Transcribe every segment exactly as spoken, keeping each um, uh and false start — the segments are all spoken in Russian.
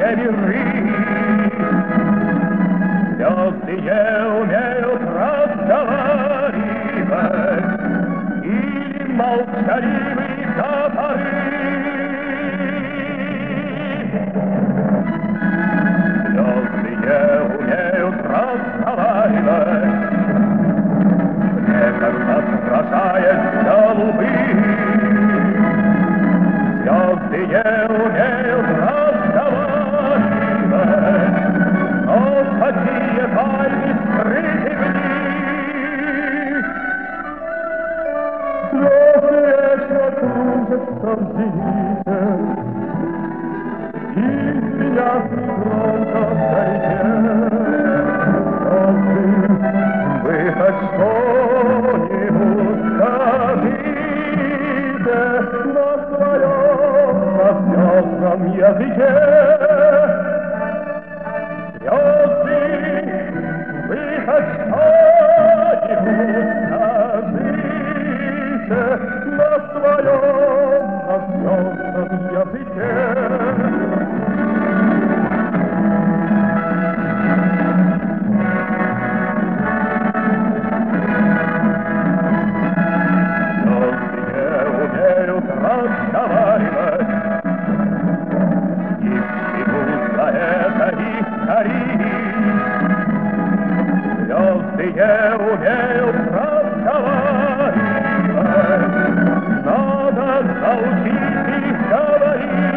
миры. Звезды не умеют разговаривать или молчаливы до поры. Звезды не умеют разговаривать, некогда сражаясь за лбы. Звезды не умеют разговаривать, но такие тайны скрыты в них. Звезды вечно кружатся в зените, и звенят негромко вдалеке. Звезды, вы хоть что-нибудь скажите на своем, на звездном языке. Звезды, вы хоть что-нибудь скажите на своем, на звездном языке. Разговаривать, и к чему за это их корить? Звезды не умеют разговаривать, надо научить их говорить.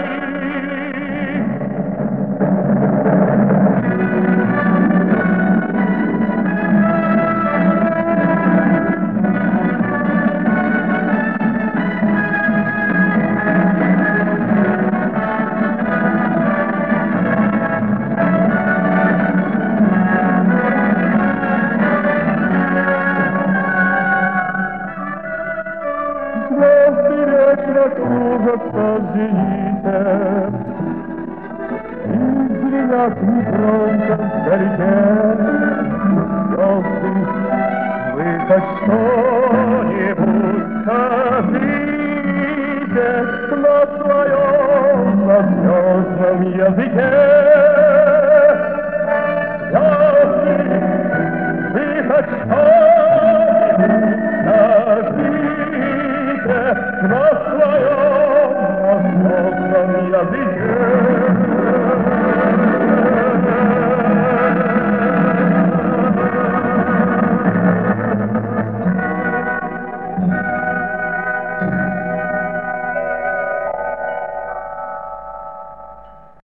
Звезды вечно кружатся в зените, и звенят негромко вдалеке. Звезды, вы хоть что-нибудь скажите на своем, на звездном языке.